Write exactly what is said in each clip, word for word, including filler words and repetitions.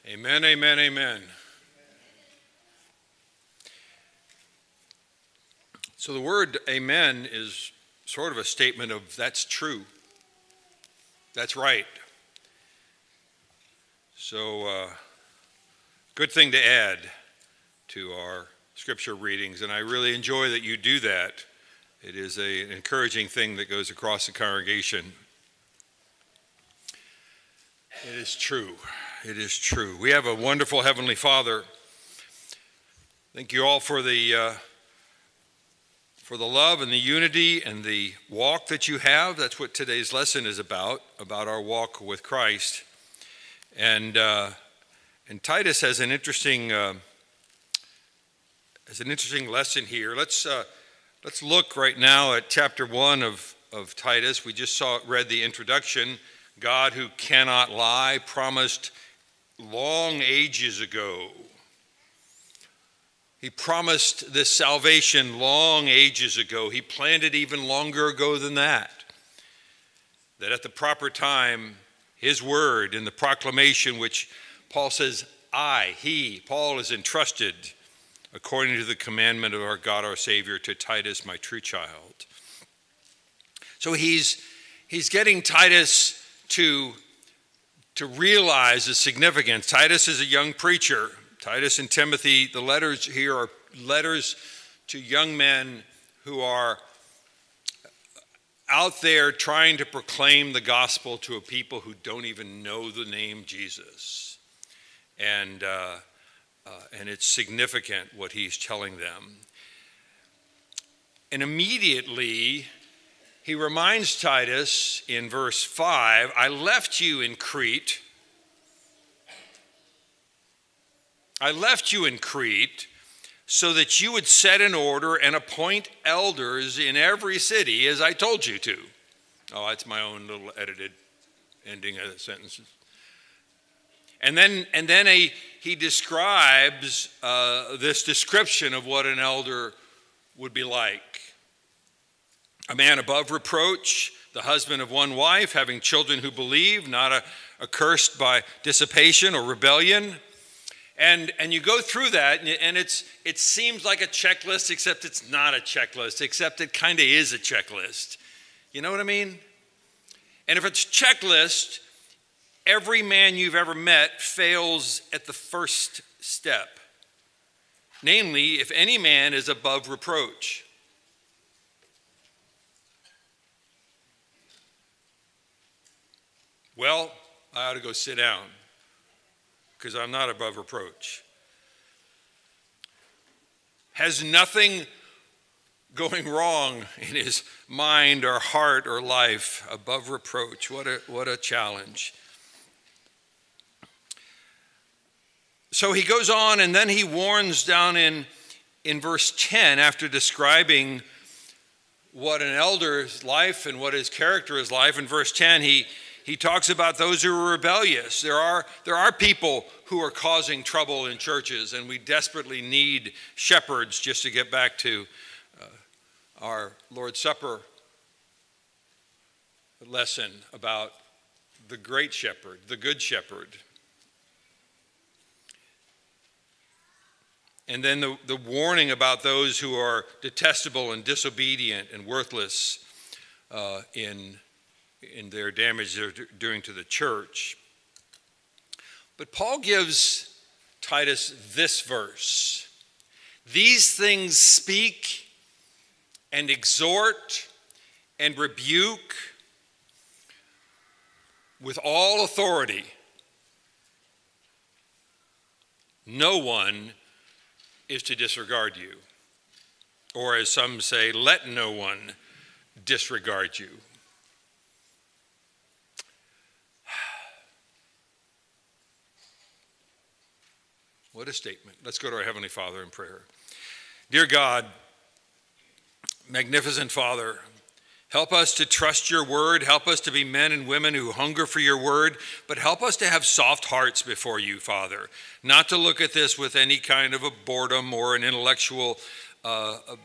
Amen, amen, amen. So the word amen is sort of a statement of that's true. That's right. So uh, good thing to add to our scripture readings, and I really enjoy that you do that. It is a, an encouraging thing that goes across the congregation. It is true. It is true. We have a wonderful Heavenly Father. Thank you all for the uh, for the love and the unity and the walk that you have. That's what today's lesson is about, about our walk with Christ. And uh, and Titus has an interesting uh, has an interesting lesson here. Let's uh, let's look right now at chapter one of of Titus. We just saw read the introduction. God, who cannot lie, promised long ages ago. He promised this salvation long ages ago. He planned it even longer ago than that. That at the proper time, his word in the proclamation, which Paul says, I, he, Paul is entrusted according to the commandment of our God, our Savior, to Titus, my true child. So he's he's getting Titus to to realize the significance. Titus is a young preacher. Titus and Timothy, the letters here are letters to young men who are out there trying to proclaim the gospel to a people who don't even know the name Jesus. And, uh, uh, and it's significant what he's telling them. And immediately, he reminds Titus in verse five, I left you in Crete. I left you in Crete so that you would set in order and appoint elders in every city as I told you to. Oh, that's my own little edited ending of the sentences. And then, and then a, he describes uh, this description of what an elder would be like. A man above reproach, the husband of one wife, having children who believe, not a, accursed by dissipation or rebellion. And and you go through that, and it's it seems like a checklist, except it's not a checklist, except it kind of is a checklist. You know what I mean? And if it's a checklist, every man you've ever met fails at the first step. Namely, if any man is above reproach. Well, I ought to go sit down because I'm not above reproach. Has nothing going wrong in his mind or heart or life above reproach. What a, what a challenge. So he goes on, and then he warns down in, in verse ten, after describing what an elder's life and what his character is like. In verse ten, he He talks about those who are rebellious. There are, there are people who are causing trouble in churches, and we desperately need shepherds, just to get back to uh, our Lord's Supper lesson about the great shepherd, the good shepherd. And then the, the warning about those who are detestable and disobedient and worthless uh, in in their damage they're doing to the church. But Paul gives Titus this verse. These things speak and exhort and rebuke with all authority. No one is to disregard you. Or as some say, let no one disregard you. What a statement. Let's go to our Heavenly Father in prayer. Dear God, magnificent Father, help us to trust your word. Help us to be men and women who hunger for your word, but help us to have soft hearts before you, Father, not to look at this with any kind of a boredom or an intellectual uh, uh,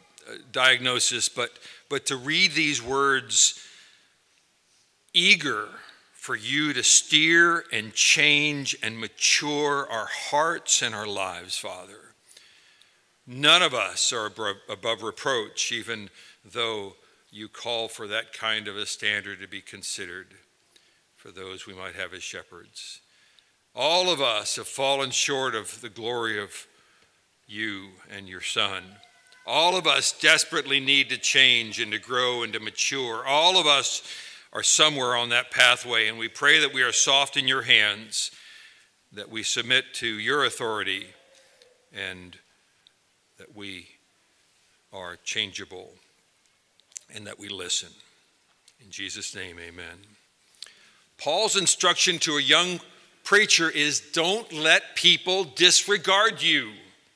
diagnosis, but, but to read these words eager for you to steer and change and mature our hearts and our lives, Father. None of us are above reproach, even though you call for that kind of a standard to be considered for those we might have as shepherds. All of us have fallen short of the glory of you and your Son. All of us desperately need to change and to grow and to mature. All of us are somewhere on that pathway, and we pray that we are soft in your hands, that we submit to your authority, and that we are changeable, and that we listen. In Jesus' name, amen. Paul's instruction to a young preacher is, don't let people disregard you.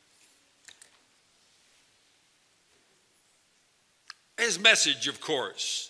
His message, of course.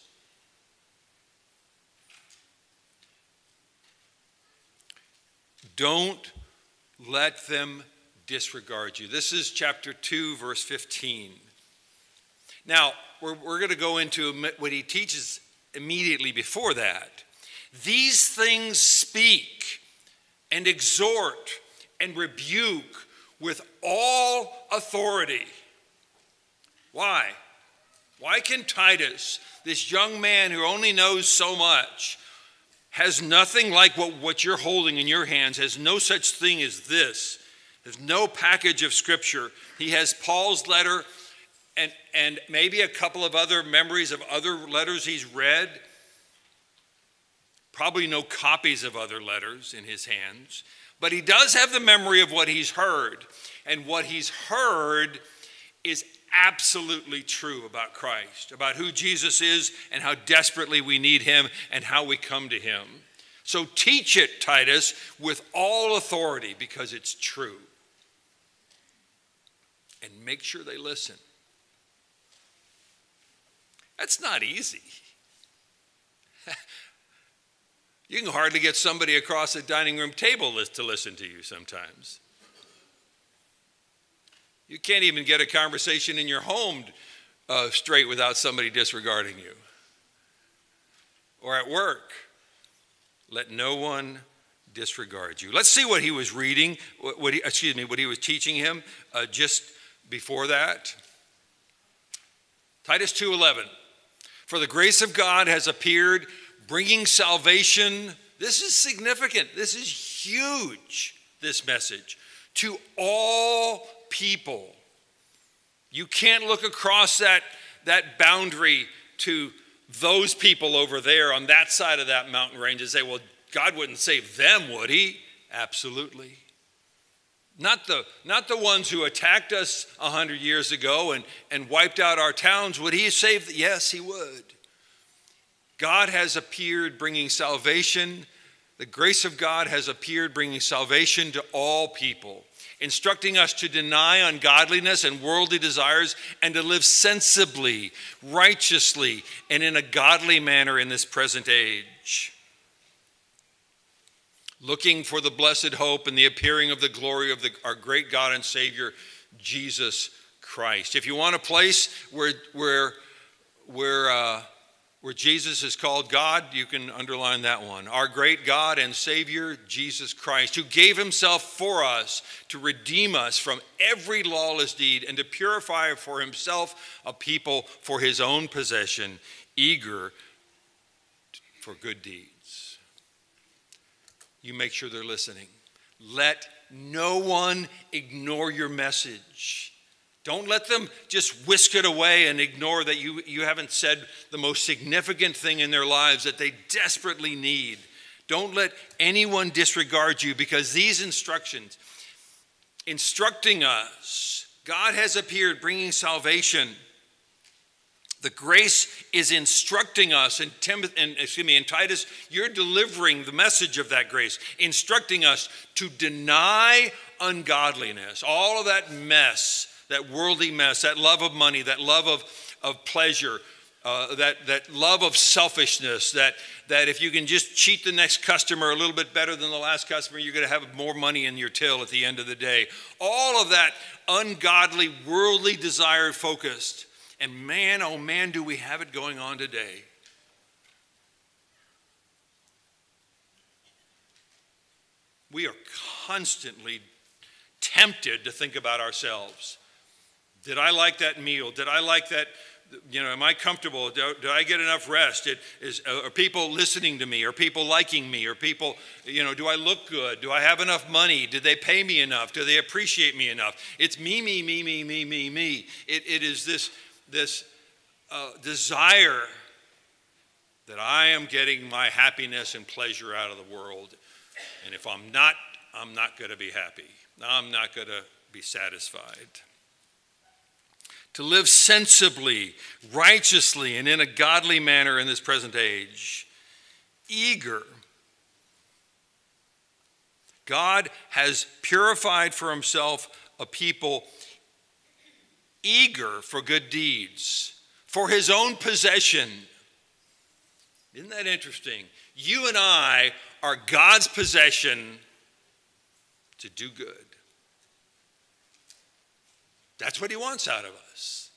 Don't let them disregard you. This is chapter two, verse fifteen. Now, we're, we're going to go into what he teaches immediately before that. These things speak and exhort and rebuke with all authority. Why? Why can Titus, this young man who only knows so much, has nothing like what, what you're holding in your hands, has no such thing as this. There's no package of Scripture. He has Paul's letter and, and maybe a couple of other memories of other letters he's read. Probably no copies of other letters in his hands. But he does have the memory of what he's heard. And what he's heard is absolutely true about Christ, about who Jesus is and how desperately we need him and how we come to him. So teach it, Titus, with all authority because it's true. And make sure they listen. That's not easy. You can hardly get somebody across the dining room table to listen to you sometimes. You can't even get a conversation in your home uh, straight without somebody disregarding you. Or at work, let no one disregard you. Let's see what he was reading, what, what he, excuse me, what he was teaching him uh, just before that. Titus two eleven. For the grace of God has appeared, bringing salvation. This is significant. This is huge, this message. To all people. You can't look across that, that boundary to those people over there on that side of that mountain range and say, well, God wouldn't save them, would he? Absolutely. Not the, not the ones who attacked us a hundred years ago and, and wiped out our towns. Would he save them? Yes, he would. God has appeared bringing salvation. The grace of God has appeared bringing salvation to all people, instructing us to deny ungodliness and worldly desires and to live sensibly, righteously, and in a godly manner in this present age. Looking for the blessed hope and the appearing of the glory of the, our great God and Savior, Jesus Christ. If you want a place where, where, where, uh, where Jesus is called God, you can underline that one. Our great God and Savior, Jesus Christ, who gave himself for us to redeem us from every lawless deed and to purify for himself a people for his own possession, eager for good deeds. You make sure they're listening. Let no one ignore your message. Don't let them just whisk it away and ignore that you, you haven't said the most significant thing in their lives that they desperately need. Don't let anyone disregard you, because these instructions, instructing us, God has appeared bringing salvation. The grace is instructing us, and, Tim, and excuse me, in Titus, you're delivering the message of that grace, instructing us to deny ungodliness, all of that mess, that worldly mess, that love of money, that love of, of pleasure, uh, that, that love of selfishness, that, that if you can just cheat the next customer a little bit better than the last customer, you're going to have more money in your till at the end of the day. All of that ungodly, worldly desire focused. And man, oh man, do we have it going on today. We are constantly tempted to think about ourselves. Did I like that meal? Did I like that? You know, am I comfortable? Do, do I get enough rest? It, is, are people listening to me? Are people liking me? Are people, you know, do I look good? Do I have enough money? Did they pay me enough? Do they appreciate me enough? It's me, me, me, me, me, me, me. It, it is this, this uh, desire that I am getting my happiness and pleasure out of the world. And if I'm not, I'm not going to be happy. I'm not going to be satisfied. To live sensibly, righteously, and in a godly manner in this present age. Eager. God has purified for himself a people eager for good deeds, for his own possession. Isn't that interesting? You and I are God's possession to do good. That's what he wants out of us.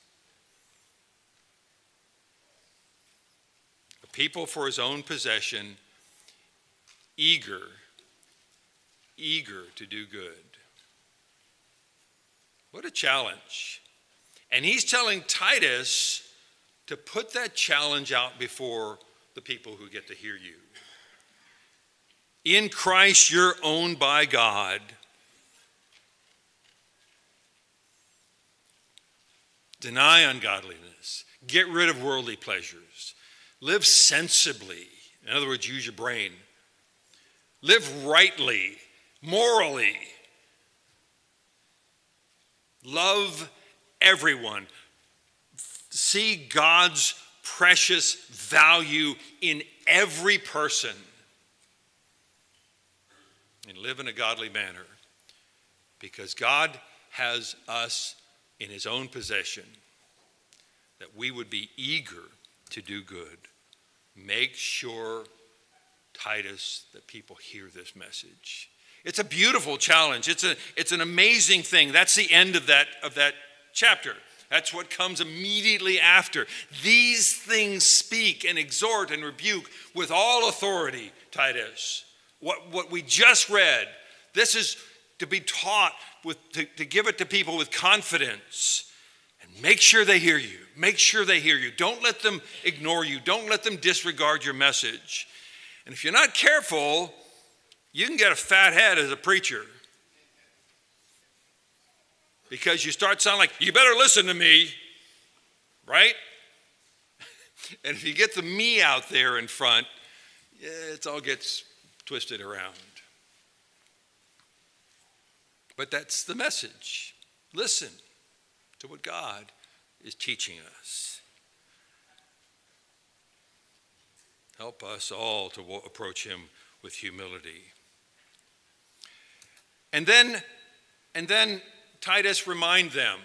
A people for his own possession, eager, eager to do good. What a challenge. And he's telling Titus to put that challenge out before the people who get to hear you. In Christ, you're owned by God. Deny ungodliness. Get rid of worldly pleasures. Live sensibly. In other words, use your brain. Live rightly, morally. Love everyone. See God's precious value in every person. And live in a godly manner. Because God has us in his own possession, that we would be eager to do good. Make sure, Titus, that people hear this message. It's a beautiful challenge. It's a it's an amazing thing. That's the end of that of that chapter. That's what comes immediately after. These things speak and exhort and rebuke with all authority, Titus. What what we just read, this is to be taught with to, to give it to people with confidence. And make sure they hear you. Make sure they hear you. Don't let them ignore you. Don't let them disregard your message. And if you're not careful, you can get a fat head as a preacher. Because you start sounding like, you better listen to me, right? And if you get the me out there in front, yeah, it all gets twisted around. But that's the message. Listen to what God is teaching us. Help us all to approach him with humility. And then, and then Titus, remind them.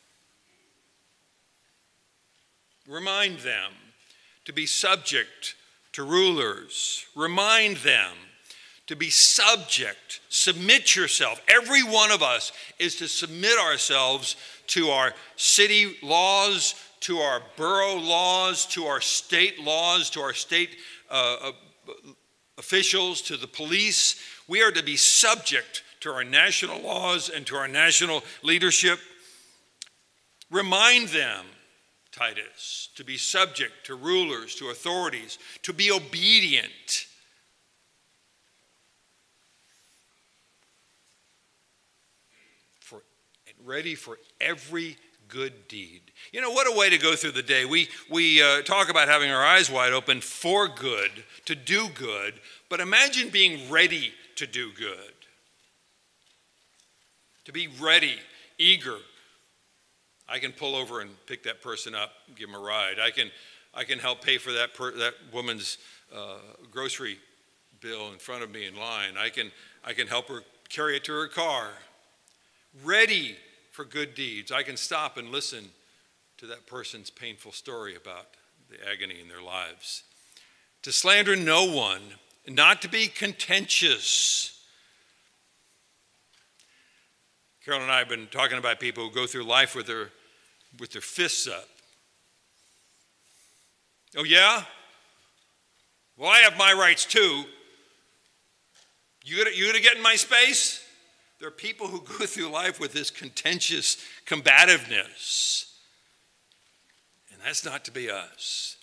Remind them to be subject to rulers. Remind them to be subject. Submit yourself. Every one of us is to submit ourselves to our city laws, to our borough laws, to our state laws, to our state uh, officials, to the police. We are to be subject to our national laws and to our national leadership. Remind them, Titus, to be subject to rulers, to authorities, to be obedient. For, and ready for every good deed. You know, what a way to go through the day. We, we uh, talk about having our eyes wide open for good, to do good, but imagine being ready to do good. To be ready, eager. I can pull over and pick that person up, give them a ride. I can, I can help pay for that per, that woman's uh, grocery bill in front of me in line. I can, I can help her carry it to her car. Ready for good deeds. I can stop and listen to that person's painful story about the agony in their lives. To slander no one, not to be contentious. Carol and I have been talking about people who go through life with their, with their fists up. Oh, yeah? Well, I have my rights too. You gonna, you gonna get in my space? There are people who go through life with this contentious combativeness. And that's not to be us.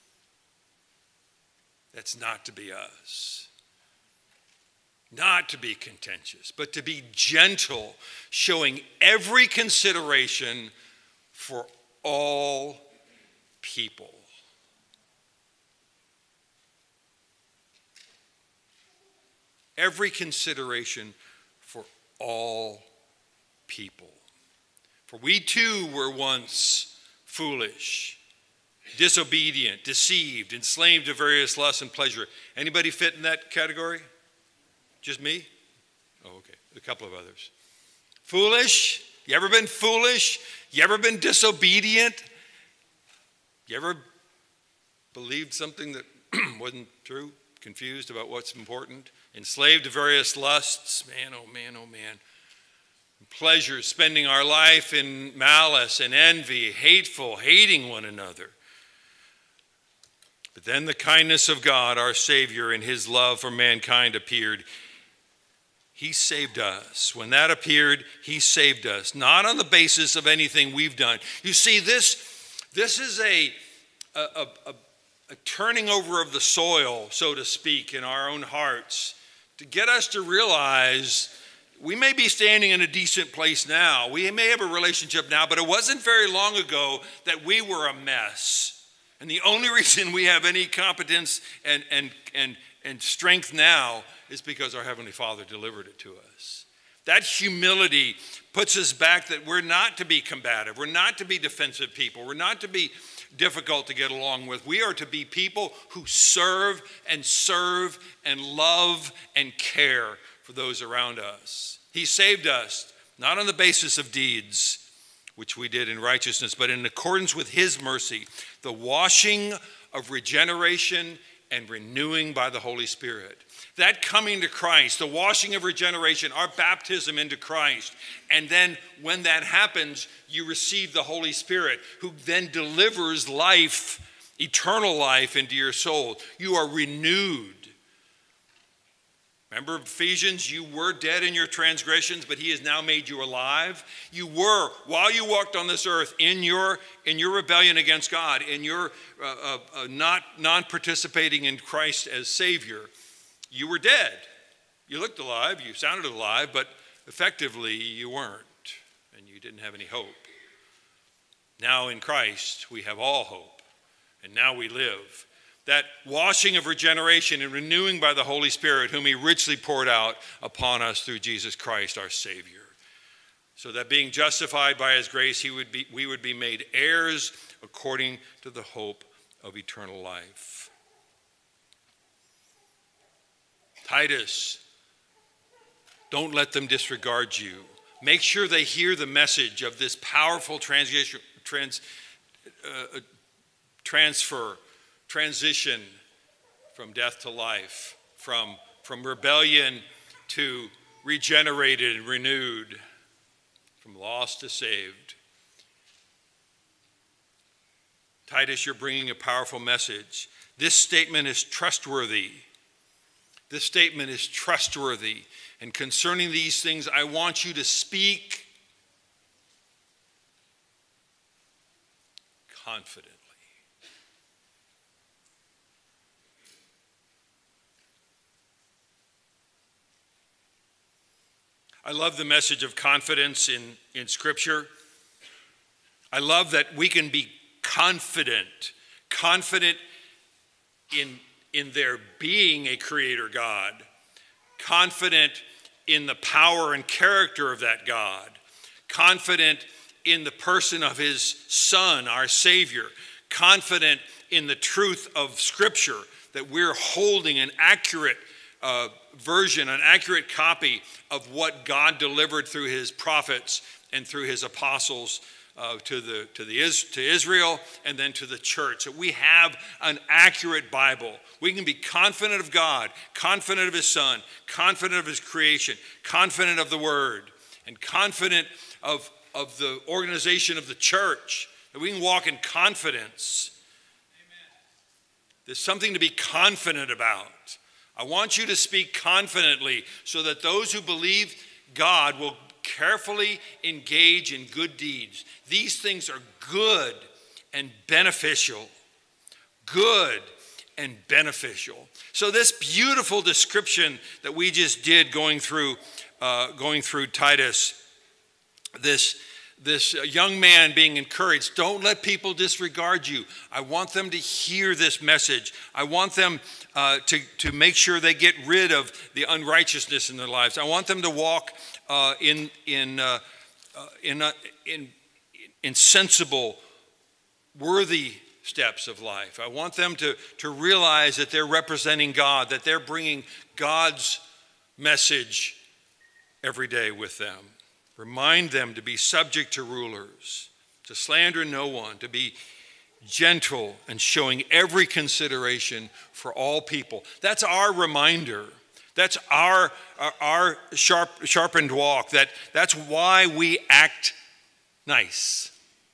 That's not to be us. Not to be contentious, but to be gentle, showing every consideration for all people. Every consideration for all people. For we too were once foolish, disobedient, deceived, enslaved to various lusts and pleasure. Anybody fit in that category? Just me? Oh, okay. A couple of others. Foolish? You ever been foolish? You ever been disobedient? You ever believed something that wasn't true? Confused about what's important? Enslaved to various lusts? Man, oh man, oh man. Pleasures, spending our life in malice and envy, hateful, hating one another. But then the kindness of God, our Savior, and his love for mankind appeared. He saved us. When that appeared, he saved us, not on the basis of anything we've done. You see, this, this is a, a, a, a turning over of the soil, so to speak, in our own hearts to get us to realize we may be standing in a decent place now. We may have a relationship now, but it wasn't very long ago that we were a mess. And the only reason we have any competence and, and, and, and strength now is because our Heavenly Father delivered it to us. That humility puts us back that we're not to be combative. We're not to be defensive people. We're not to be difficult to get along with. We are to be people who serve and serve and love and care for those around us. He saved us, not on the basis of deeds, which we did in righteousness, but in accordance with his mercy, the washing of regeneration and renewing by the Holy Spirit. That coming to Christ, the washing of regeneration, our baptism into Christ. And then when that happens, you receive the Holy Spirit, who then delivers life, eternal life into your soul. You are renewed. Remember Ephesians, you were dead in your transgressions, but he has now made you alive. You were, while you walked on this earth, in your in your rebellion against God, in your uh, uh, uh, not non-participating in Christ as Savior, you were dead. You looked alive, you sounded alive, but effectively you weren't, and you didn't have any hope. Now in Christ, we have all hope, and now we live. That washing of regeneration and renewing by the Holy Spirit, whom he richly poured out upon us through Jesus Christ, our Savior. So that being justified by his grace, he would be, we would be made heirs according to the hope of eternal life. Titus, don't let them disregard you. Make sure they hear the message of this powerful transition, trans, uh, transfer, transition from death to life, from, from rebellion to regenerated and renewed, from lost to saved. Titus, you're bringing a powerful message. This statement is trustworthy. This statement is trustworthy. And concerning these things, I want you to speak confidently. I love the message of confidence in, in Scripture. I love that we can be confident, confident in, in there being a creator God, confident in the power and character of that God, confident in the person of his Son, our Savior, confident in the truth of Scripture, that we're holding an accurate uh, version, an accurate copy of what God delivered through his prophets and through his apostles uh, to the to the to Israel and then to the church. That we have an accurate Bible. We can be confident of God, confident of his Son, confident of his creation, confident of the Word, and confident of, of the organization of the church. That we can walk in confidence. Amen. There's something to be confident about. I want you to speak confidently so that those who believe God will carefully engage in good deeds. These things are good and beneficial. Good and beneficial. So this beautiful description that we just did going through uh, going through Titus, this this young man being encouraged, don't let people disregard you. I want them to hear this message. I want them uh, to, to make sure they get rid of the unrighteousness in their lives. I want them to walk uh, in, in, uh, uh, in, uh, in, in sensible, worthy steps of life. I want them to, to realize that they're representing God, that they're bringing God's message every day with them. Remind them to be subject to rulers, to slander no one, to be gentle and showing every consideration for all people. That's our reminder. That's our, our, our sharp, sharpened walk. That, that's why we act nice.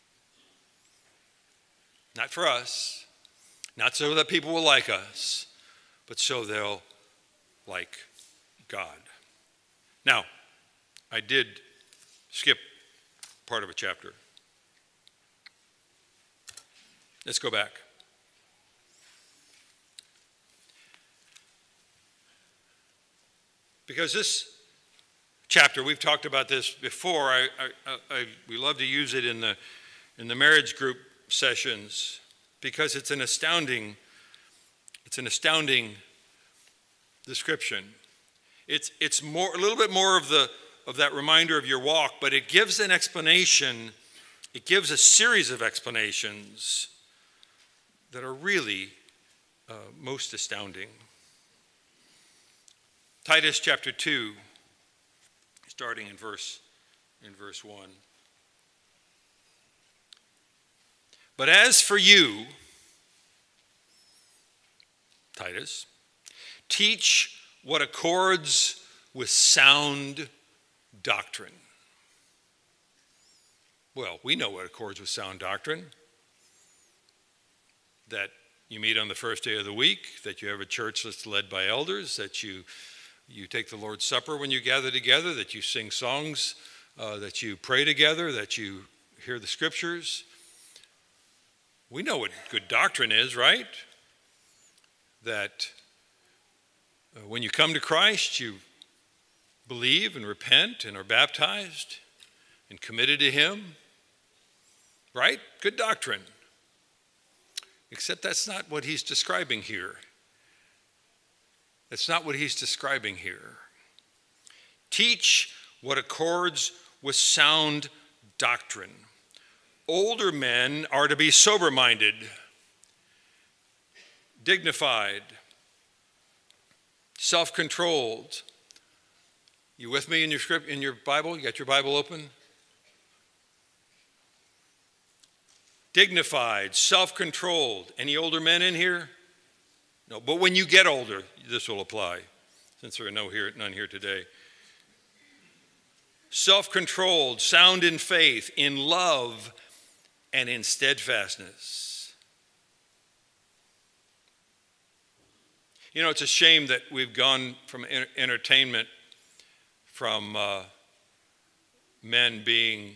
Not for us, not so that people will like us, but so they'll like God. Now, I did skip part of a chapter. Let's go back. Because this chapter, we've talked about this before. I, I, I, we love to use it in the in the marriage group sessions because it's an astounding, it's an astounding description. It's it's more a little bit more of the of that reminder of your walk, but it gives an explanation. It gives a series of explanations that are really uh, most astounding. Titus chapter two, starting in verse in verse one. But as for you, Titus, teach what accords with sound doctrine. Well, we know what accords with sound doctrine. That you meet on the first day of the week, that you have a church that's led by elders, that you you take the Lord's Supper when you gather together, that you sing songs, uh, that you pray together, that you hear the scriptures. We know what good doctrine is, right? That uh, when you come to Christ, you believe and repent and are baptized and committed to Him, right? Good doctrine. Except that's not what he's describing here. That's not what he's describing here. Teach what accords with sound doctrine. Older men are to be sober-minded, dignified, self-controlled. You with me in your script, in your Bible? You got your Bible open? Dignified, self-controlled. Any older men in here? No, but when you get older, this will apply, since there are no here, none here today. Self-controlled, sound in faith, in love, and in steadfastness. You know, it's a shame that we've gone from entertainment, from uh, men being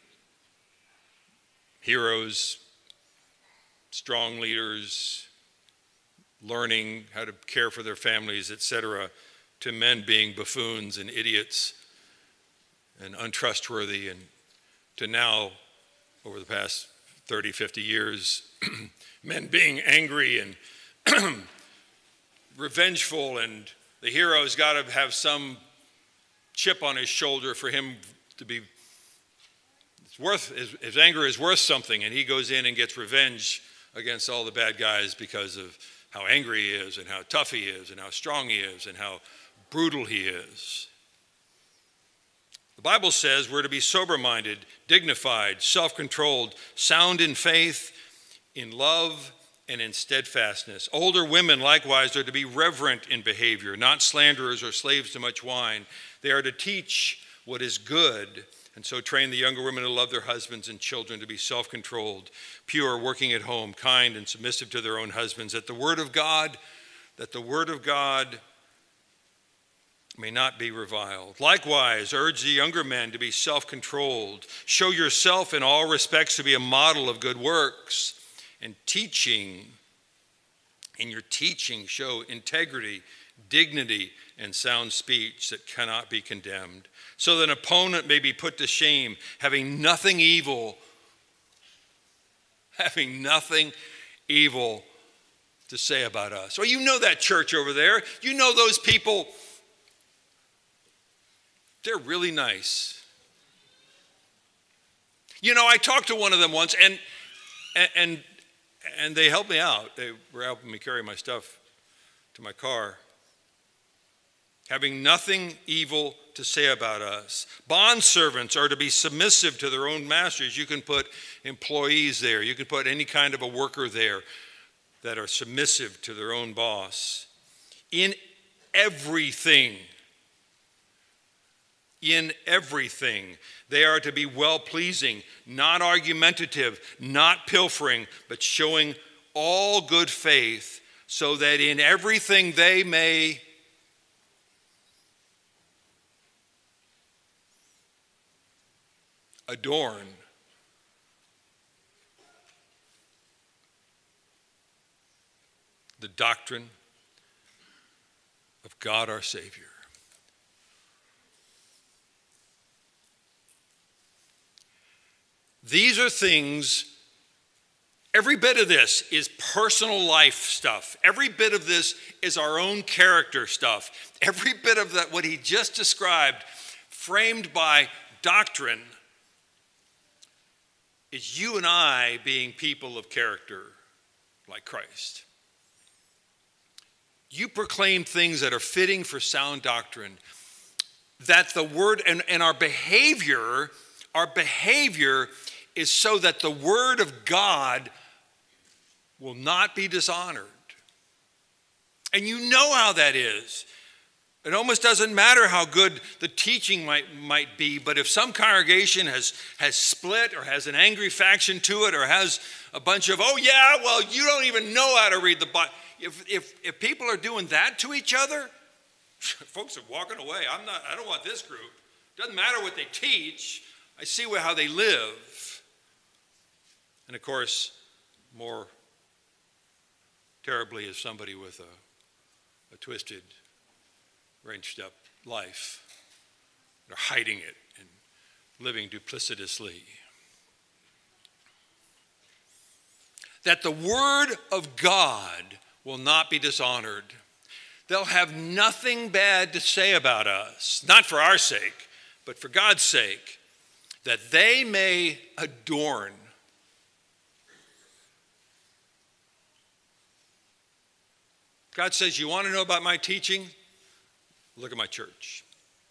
heroes, strong leaders, learning how to care for their families, et cetera, to men being buffoons and idiots and untrustworthy, and to now, over the past thirty, fifty years, men being angry and revengeful, and the hero's got to have some chip on his shoulder for him to be worth, his, his anger is worth something, and he goes in and gets revenge against all the bad guys because of how angry he is and how tough he is and how strong he is and how brutal he is. The Bible says we're to be sober-minded, dignified, self-controlled, sound in faith, in love, and in steadfastness. Older women likewise are to be reverent in behavior, not slanderers or slaves to much wine. They are to teach what is good, and so train the younger women to love their husbands and children, to be self-controlled, pure, working at home, kind, and submissive to their own husbands, that the word of God, that the word of God may not be reviled. Likewise, urge the younger men to be self-controlled. Show yourself in all respects to be a model of good works. And teaching, in your teaching, show integrity, dignity, and sound speech that cannot be condemned, so that an opponent may be put to shame, having nothing evil, having nothing evil to say about us. Well, you know that church over there. You know those people. They're really nice. You know, I talked to one of them once, and and and they helped me out. They were helping me carry my stuff to my car. Having nothing evil to say about us. Bondservants are to be submissive to their own masters. You can put employees there. You can put any kind of a worker there that are submissive to their own boss. In everything, in everything, they are to be well-pleasing, not argumentative, not pilfering, but showing all good faith, so that in everything they may adorn the doctrine of God our Savior. These are things, every bit of this is personal life stuff. Every bit of this is our own character stuff. Every bit of that, what he just described, framed by doctrine, is you and I being people of character like Christ. You proclaim things that are fitting for sound doctrine, that the word and, and our behavior, our behavior is so that the word of God will not be dishonored. And you know how that is. It almost doesn't matter how good the teaching might, might be, but if some congregation has, has split or has an angry faction to it or has a bunch of, oh yeah, well, you don't even know how to read the Bible. If, if, if people are doing that to each other, folks are walking away. I'm not, I don't want this group. Doesn't matter what they teach. I see how they live. And of course, more terribly is somebody with a, a twisted, wrenched up life. They're hiding it and living duplicitously. That the word of God will not be dishonored. They'll have nothing bad to say about us, not for our sake, but for God's sake, that they may adorn. God says, you want to know about my teaching? Look at my church.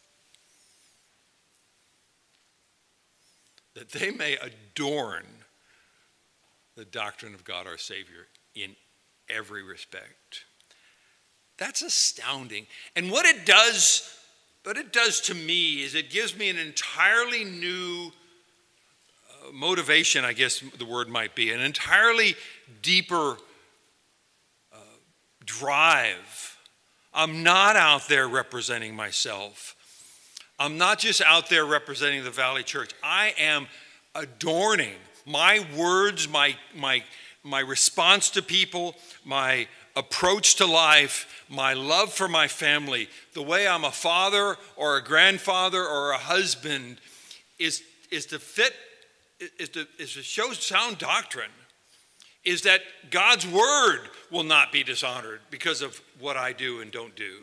That they may adorn the doctrine of God our Savior in every respect. That's astounding. And what it does, what it does to me is it gives me an entirely new uh, motivation, I guess the word might be, an entirely deeper uh, drive. I'm not out there representing myself. I'm not just out there representing the Valley Church. I am adorning my words, my my my response to people, my approach to life, my love for my family, the way I'm a father or a grandfather or a husband is, is to fit, is to, is to show sound doctrine, is that God's word will not be dishonored because of what I do and don't do.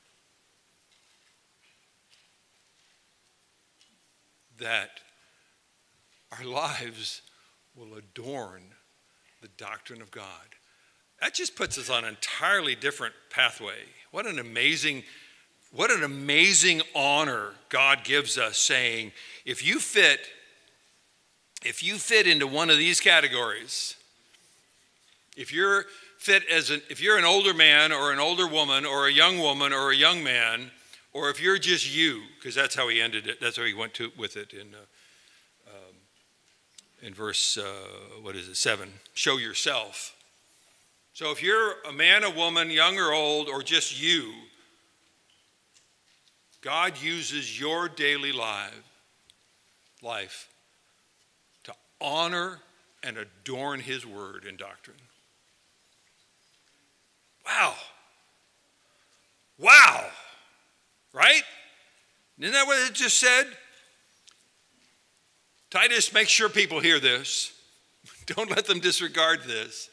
That our lives will adorn the doctrine of God. That just puts us on an entirely different pathway. What an amazing, what an amazing honor God gives us, saying, if you fit, if you fit into one of these categories, if you're fit as an, if you're an older man or an older woman or a young woman or a young man, or if you're just you, because that's how he ended it, that's how he went to with it in uh, um, in verse, uh, what is it, seven, show yourself. So if you're a man, a woman, young or old, or just you, God uses your daily life, life to honor and adorn his word and doctrine. Wow. Wow. Right? Isn't that what it just said? Titus, make sure people hear this. Don't let them disregard this.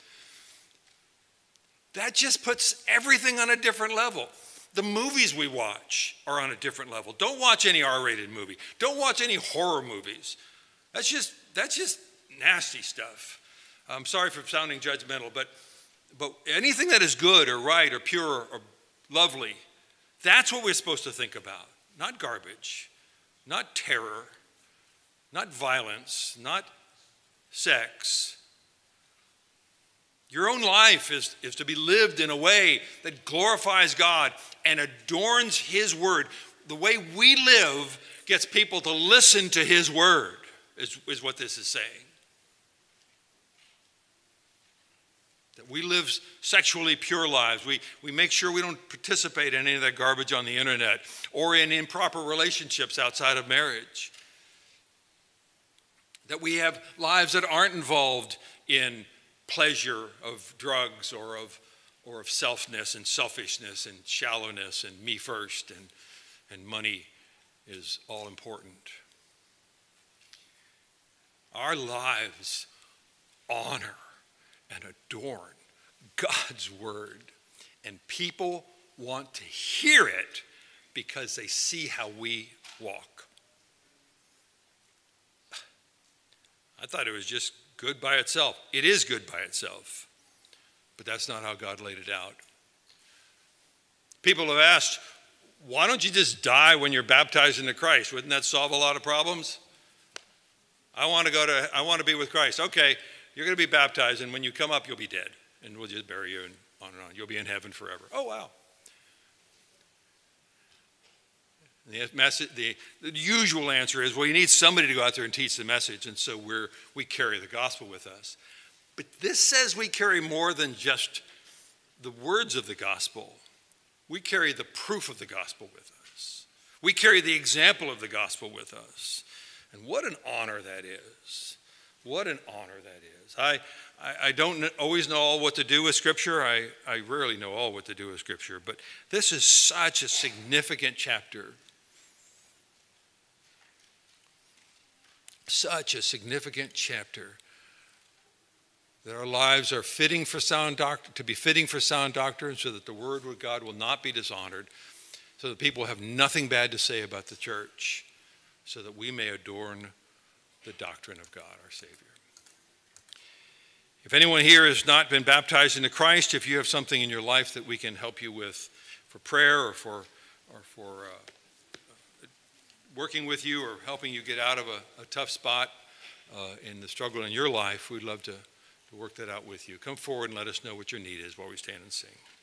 That just puts everything on a different level. The movies we watch are on a different level. Don't watch any R-rated movie. Don't watch any horror movies. That's just that's just nasty stuff. I'm sorry for sounding judgmental, but but anything that is good or right or pure or lovely, that's what we're supposed to think about. Not garbage, not terror, not violence, not sex. Your own life is, is to be lived in a way that glorifies God and adorns his word. The way we live gets people to listen to his word, is, is what this is saying. That we live sexually pure lives. We, we make sure we don't participate in any of that garbage on the internet or in improper relationships outside of marriage. That we have lives that aren't involved in pleasure of drugs or of or of selfness and selfishness and shallowness and me first and, and money is all important. Our lives honor and adorn God's word, and people want to hear it because they see how we walk. I thought it was just good by itself. It is good by itself, but that's not how God laid it out. People have asked, why don't you just die when you're baptized into Christ? Wouldn't that solve a lot of problems? I want to go to, I want to be with Christ. Okay, you're going to be baptized, and when you come up, you'll be dead, and we'll just bury you, and on and on. You'll be in heaven forever. Oh, wow. The, message, the, the usual answer is, well, you need somebody to go out there and teach the message, and so we're, we carry the gospel with us. But this says we carry more than just the words of the gospel. We carry the proof of the gospel with us. We carry the example of the gospel with us. And what an honor that is. What an honor that is. I, I, I don't always know all what to do with Scripture. I, I rarely know all what to do with Scripture. But this is such a significant chapter. Such a significant chapter that our lives are fitting for sound doctrine, to be fitting for sound doctrine, so that the word of God will not be dishonored, so that people have nothing bad to say about the church, so that we may adorn the doctrine of God, our Savior. If anyone here has not been baptized into Christ, if you have something in your life that we can help you with for prayer or for or for uh, working with you or helping you get out of a, a tough spot uh, in the struggle in your life, we'd love to, to work that out with you. Come forward and let us know what your need is while we stand and sing.